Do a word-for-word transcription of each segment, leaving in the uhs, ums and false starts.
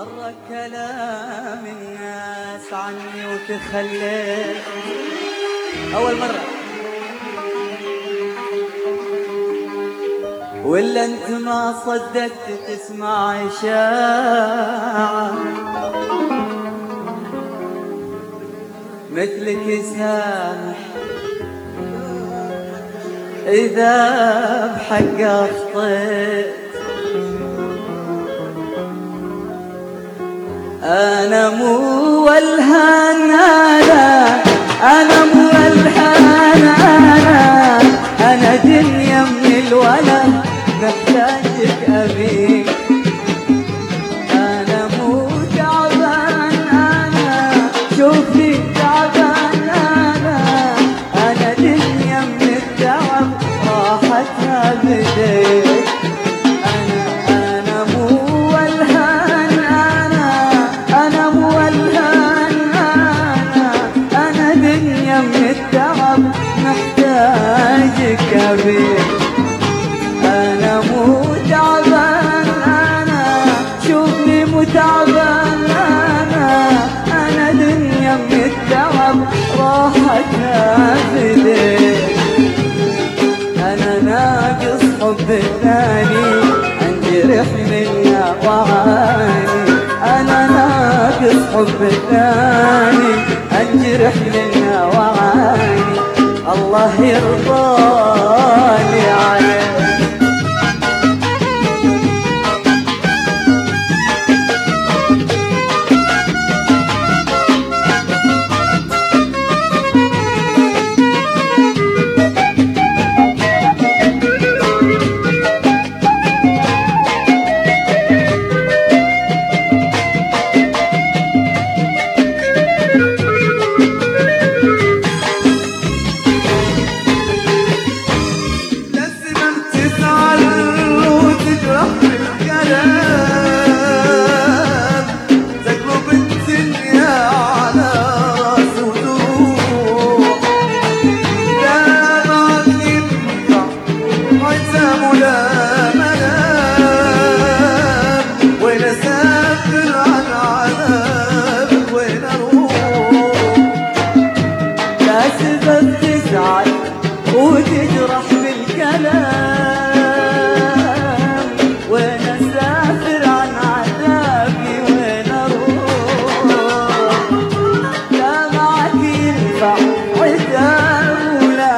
غرك كلام الناس عني وتخليت أول مرة، ولا انت ما صدقت تسمع إشاعة مثلك يسامح إذا بحق أخطيت. أنا مو والهان أنا أنا مو والهان أنا أنا دنيا من الولد محتاجك أبيك. أنا مو تعبان أنا شوفني تعبان أنا أنا دنيا من التعب راحتها بديت. أنا مو تعبان أنا شوفني مو تعبان أنا أنا دنيا من التعب راحتها بديت. أنا ناقص حب ثاني انجرح منها وعاني. أنا ناقص حب ثاني انجرح منها وعاني. الله يرضاني عليك. وتجرح بالكلام وين اسافر عن عذابي وين اروح. لا معك ينفع عتاب ولا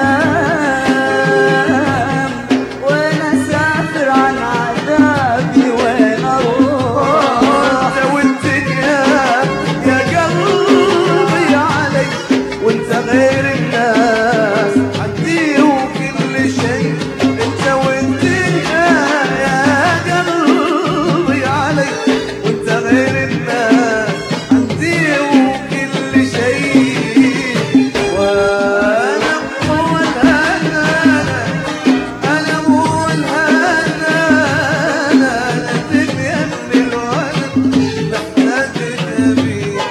ملام وين اسافر عن عذابي وين اروح. وانت يا يا قلبي علي وانت غير الناس عندي وكل شيء. انت وانت يا قلبي علي وانت غير الناس عندي وكل شيء. وانا مو الهنا انا مو الهنا انا الدنيا من الولد محتاجك ابيك.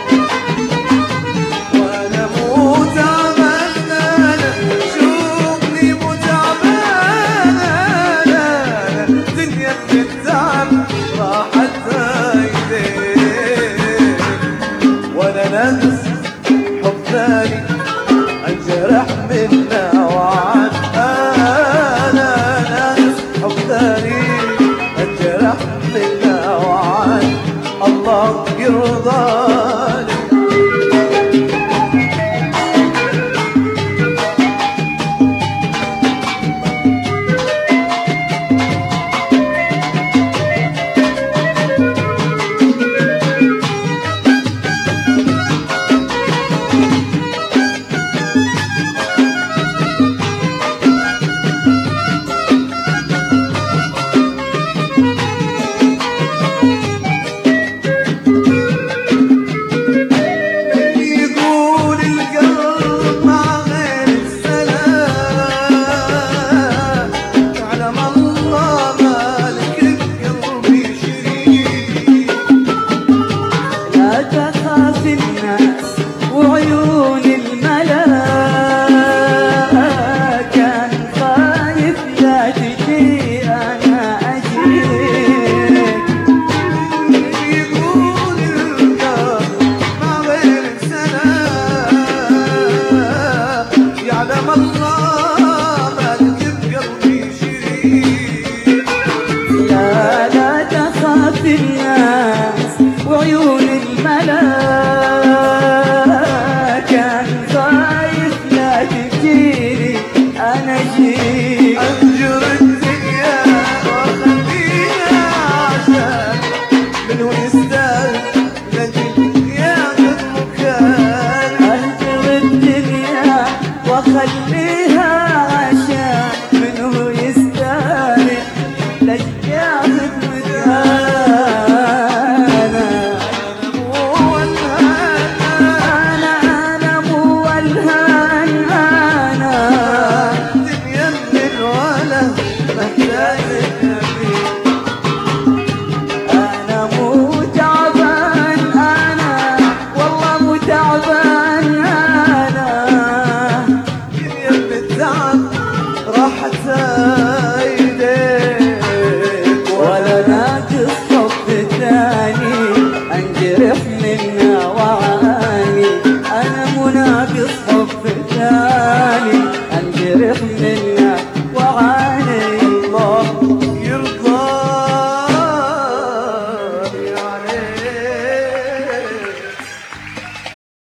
وانا مو تعبان انا شوفني مو تعبان انا الدنيا من التعب راحتها ايديك. وانا ناس حب ثاني انجرح منه وعاد. انا ناس حب ثاني انجرح منه وعاد. الله يرضى